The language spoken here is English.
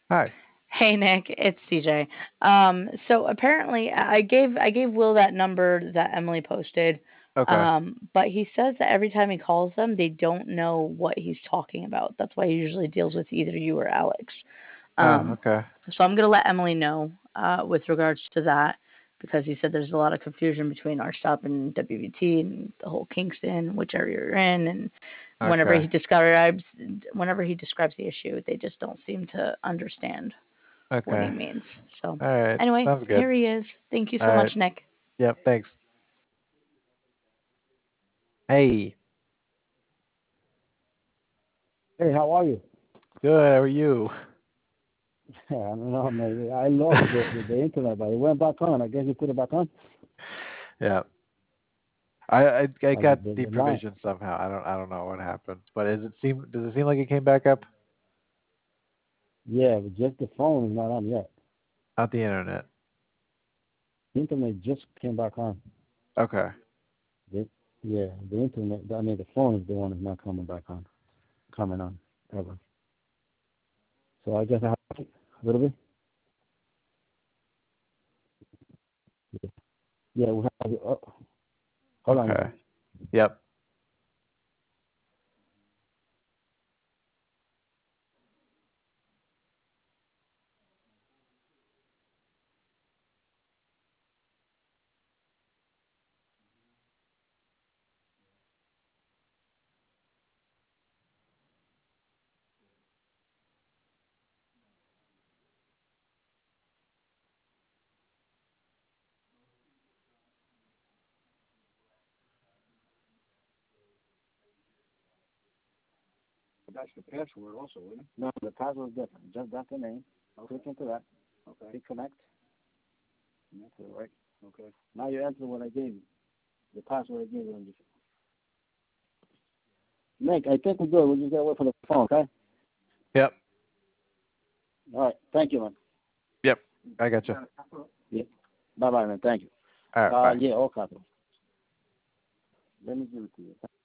Hi. Hey Nick, it's CJ. So apparently I gave Will that number that Emily posted. Okay. But he says that every time he calls them, they don't know what he's talking about. That's why he usually deals with either you or Alex. Oh, Um, okay. so I'm gonna let Emily know with regards to that because he said there's a lot of confusion between our stop and WVT and the whole Kingston, which area you're in, and whenever Okay. he describes whenever he describes the issue, they just don't seem to understand what he Okay. means. So, All right. anyway, Sounds good. here he is. Thank you All so much, right. Nick. Yep. Thanks. Hey. Hey, how are you? Good. How are you? I don't know, maybe I lost the internet, but it went back on. I guess you put it back on. Yeah. I Like got the line. deprovision somehow. I don't know what happened, but does it seem like it came back up? Yeah, but just the phone is not on yet. Not the internet. The internet just came back on. Okay. The, yeah, the internet. I mean, the phone is the one that's not coming back on, coming on ever. So I guess I have to wait a little bit. Yeah, yeah we have. Oh, hold on. Okay. Yep. That's the password also, isn't it? No, the password is different. Just that's the name. Okay. Click into that. Okay. Hit connect. That's it, right? Okay. Now you enter what I gave you. The password I gave you. Nick, I think we're good. We just gotta wait for the phone, okay? Yep. All right. Thank you, man. Yep. I got you. Yeah. Bye bye, man. Thank you. All right. Bye. Yeah, all capital. Let me give it to you.